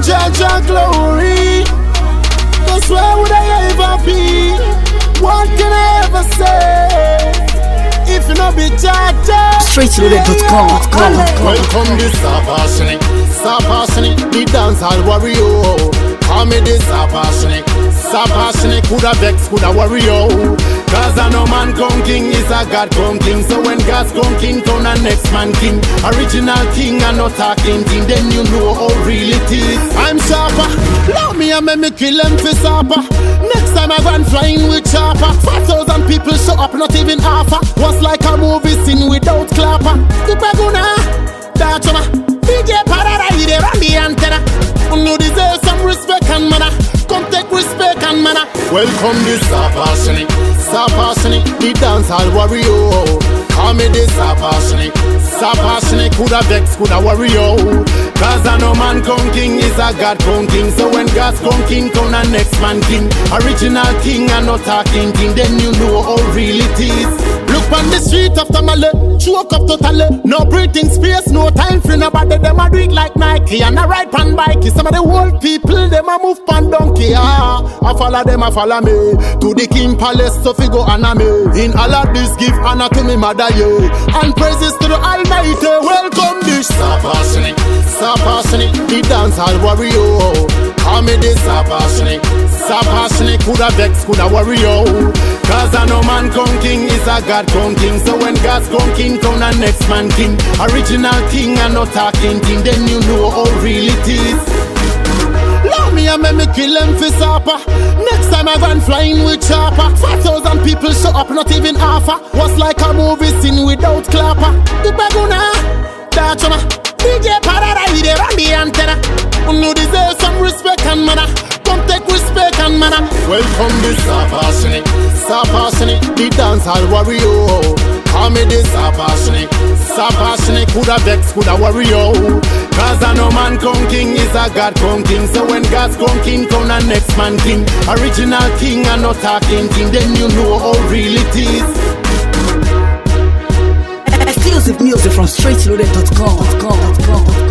Jaja glory. Cause where would I ever be? What can I ever say if you not be Jaja? StreetLoaded.com. Welcome this Sapashnik, the dancehall warrior. Call me this Sapashnik, coulda vex, coulda warrior. Cause I know man come king is a God come king. So when God's come king, come the next man king. Original king and not talking king. Then you know how real it is. I'm sharper. Love me and make me kill them for supper. Next time I run flying with chopper. 5,000 people show up, not even half. Was like a movie scene without clapper. Tupaguna, Dachana, DJ Parada, he run the antenna. You deserve some respect and manner. Come take respect and manner. Welcome this Sapashnik, the dancehall warrior. Call me this Sapashnik, coulda vex, coulda warrior. Cause I know man come king is a God come king. So when God's come king, come the next man king. Original king and not talking king. Then you know how real it is. Look on the street after my leg, choke up totally. No breathing space, no time for nobody. Them a do it like Nike and a ride pan bike. Some of the old people, them a move pan donkey. I follow them, I follow me to the king palace, so fi go honor me. In all of this, give honor to me mother, yeah, and praises to the Almighty. Welcome this Sapashnik, the dancehall warrior. Call me this Sapashnik, coulda vex, coulda warrior. Cause I know man come king is a God come king. So when God's come king, come the next man king. Original king and not talking king. Then you know how real it is. Love me and make me kill them for supper. Next time I run flying with chopper. 5,000 people show up, not even half. Was like a movie scene without clapper. Tupaguna, Dachana, DJ Parada, he run the antenna. You deserve some respect and manner. Come take respect and manner. Welcome this Sapashnik, the dancehall warrior. Call me this Sapashnik, coulda vex, coulda warrior. Cause I know man come king is a God come king. So when God's come king, come the next man king. Original king and not talking king. Then you know how real it is. Exclusive music from StreetLoaded.com.